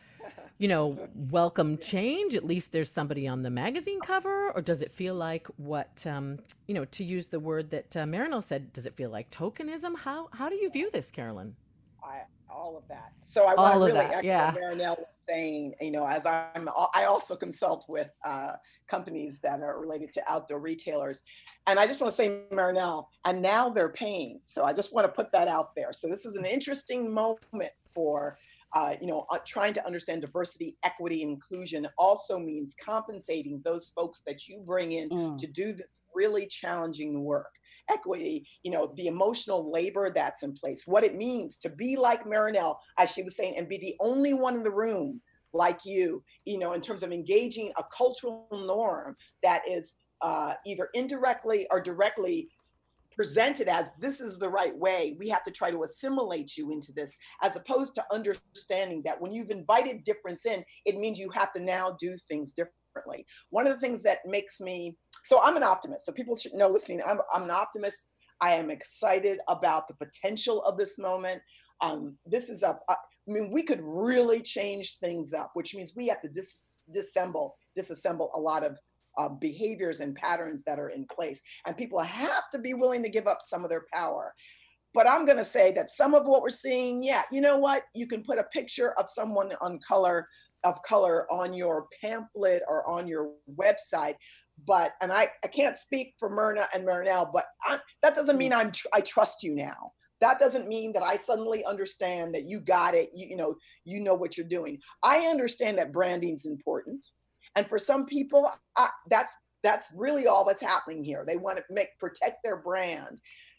you know, welcome change? At least there's somebody on the magazine cover, or does it feel like what, um, you know, to use the word that uh, Marinelle said, does it feel like tokenism? How how do you view this, Carolyn? I, all of that. So I want to really that, echo yeah. what Marinelle was saying. You know, as I'm, I also consult with uh, companies that are related to outdoor retailers, and I just want to say, Marinelle, and now they're paying. So I just want to put that out there. So this is an interesting moment for. Uh, you know, uh, trying to understand diversity, equity, and inclusion also means compensating those folks that you bring in mm. to do this really challenging work. Equity, you know, the emotional labor that's in place, what it means to be like Marinelle, as she was saying, and be the only one in the room like you, you know, in terms of engaging a cultural norm that is uh, either indirectly or directly presented as this is the right way. We have to try to assimilate you into this, as opposed to understanding that when you've invited difference in, it means you have to now do things differently. One of the things that makes me, so I'm an optimist. So people should know listening, I'm, I'm an optimist. I am excited about the potential of this moment. Um, this is a, I mean, we could really change things up, which means we have to dis- disassemble, disassemble a lot of Uh, behaviors and patterns that are in place. And people have to be willing to give up some of their power. But I'm going to say that some of what we're seeing, yeah, you know what? You can put a picture of someone on color, of color on your pamphlet or on your website. But, and I, I can't speak for Myrna and Marinelle, but I, that doesn't mean I'm, tr- I trust you now. That doesn't mean that I suddenly understand that you got it. You, you know, you know what you're doing. I understand that branding's important. And for some people, I, that's that's really all that's happening here. They want to make protect their brand.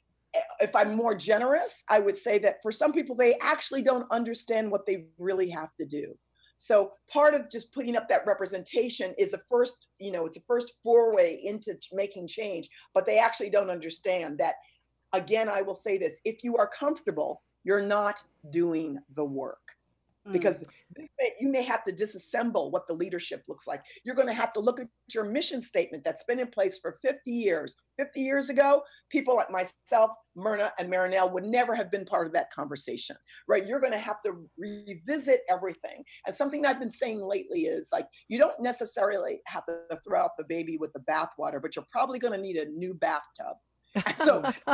If I'm more generous, I would say that for some people, they actually don't understand what they really have to do. So part of just putting up that representation is a first, you know, it's a first foray into making change, but they actually don't understand that. Again, I will say this, if you are comfortable, you're not doing the work. Because you may have to disassemble what the leadership looks like. You're going to have to look at your mission statement that's been in place for fifty years. fifty years ago, people like myself, Myrna, and Marinelle would never have been part of that conversation, right? You're going to have to revisit everything. And something I've been saying lately is like, you don't necessarily have to throw out the baby with the bathwater, but you're probably going to need a new bathtub. And so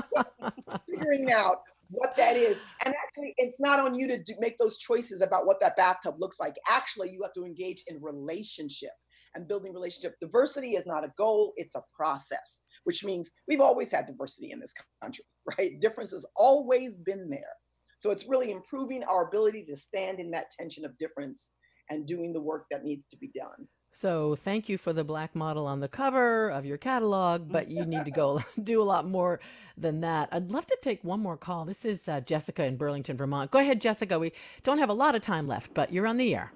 figuring out what that is. And actually, it's not on you to do, make those choices about what that bathtub looks like. Actually, you have to engage in relationship and building relationship. Diversity is not a goal, it's a process, which means we've always had diversity in this country, right? Difference has always been there. So it's really improving our ability to stand in that tension of difference and doing the work that needs to be done. So thank you for the black model on the cover of your catalog, but you need to go do a lot more than that. I'd love to take one more call. This is uh, Jessica in Burlington, Vermont. Go ahead, Jessica. We don't have a lot of time left, but you're on the air.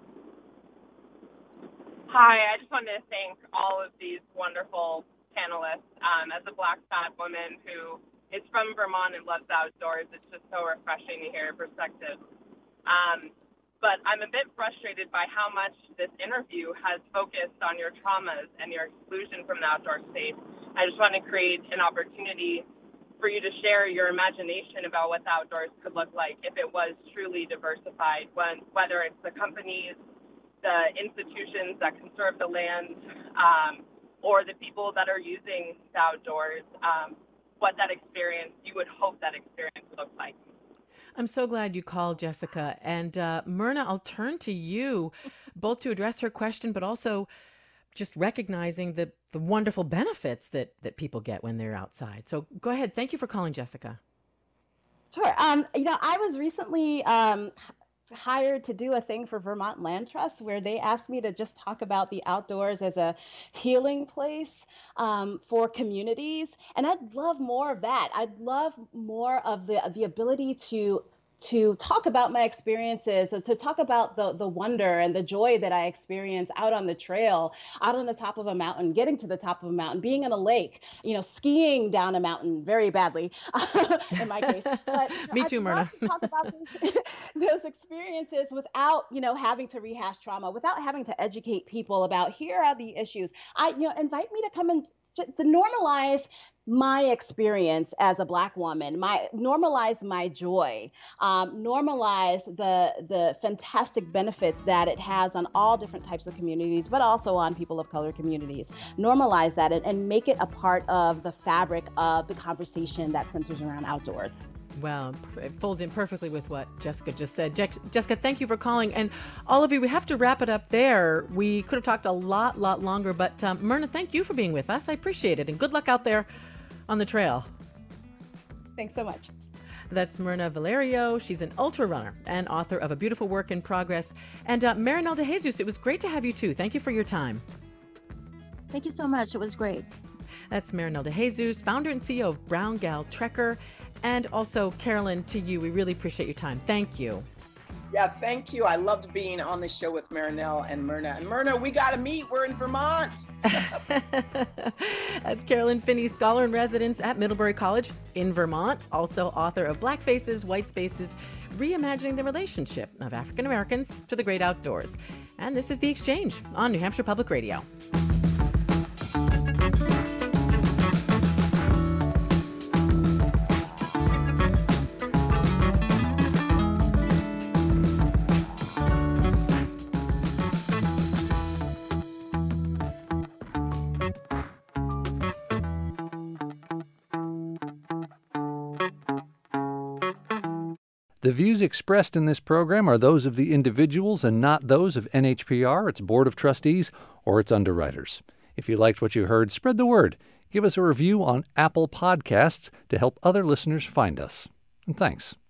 Hi, I just wanted to thank all of these wonderful panelists. Um, as a black fat woman who is from Vermont and loves outdoors, it's just so refreshing to hear your perspective. Um, But I'm a bit frustrated by how much this interview has focused on your traumas and your exclusion from the outdoor space. I just want to create an opportunity for you to share your imagination about what the outdoors could look like if it was truly diversified, when, whether it's the companies, the institutions that conserve the land, um, or the people that are using the outdoors, um, what that experience, you would hope that experience would look like. I'm so glad you called, Jessica. And uh, Myrna, I'll turn to you both to address her question, but also just recognizing the, the wonderful benefits that, that people get when they're outside. So go ahead. Thank you for calling, Jessica. Sure. Um, you know, I was recently um, hired to do a thing for Vermont Land Trust where they asked me to just talk about the outdoors as a healing place um, for communities. And I'd love more of that. I'd love more of the the ability to to talk about my experiences, to talk about the, the wonder and the joy that I experience out on the trail, out on the top of a mountain, getting to the top of a mountain, being in a lake, you know, skiing down a mountain very badly, in my case. But, Me I'd too, Myrna. love to talk about these, those experiences without, you know, having to rehash trauma, without having to educate people about here are the issues. I, you know, invite me to come and to, to normalize my experience as a Black woman, my normalize my joy, um, normalize the the fantastic benefits that it has on all different types of communities, but also on people of color communities. Normalize that and, and make it a part of the fabric of the conversation that centers around outdoors. Well, it folds in perfectly with what Jessica just said. Je- Jessica, thank you for calling. And all of you, we have to wrap it up there. We could have talked a lot, lot longer, but um, Myrna, thank you for being with us. I appreciate it. And good luck out there on the trail. Thanks so much. That's Myrna Valerio. She's an ultra runner and author of A Beautiful Work in Progress. And uh, Marinel de Jesus, it was great to have you too. Thank you for your time. Thank you so much. It was great. That's Marinel de Jesus, founder and C E O of Brown Gal Trekker. And also, Carolyn, to you, we really appreciate your time. Thank you. Yeah, thank you. I loved being on the show with Marinel and Myrna. And Myrna, we got to meet. We're in Vermont. That's Carolyn Finney, scholar in residence at Middlebury College in Vermont, also author of Black Faces, White Spaces, Reimagining the Relationship of African Americans to the Great Outdoors. And this is The Exchange on New Hampshire Public Radio. The views expressed in this program are those of the individuals and not those of N H P R, its Board of Trustees, or its underwriters. If you liked what you heard, spread the word. Give us a review on Apple Podcasts to help other listeners find us. And thanks.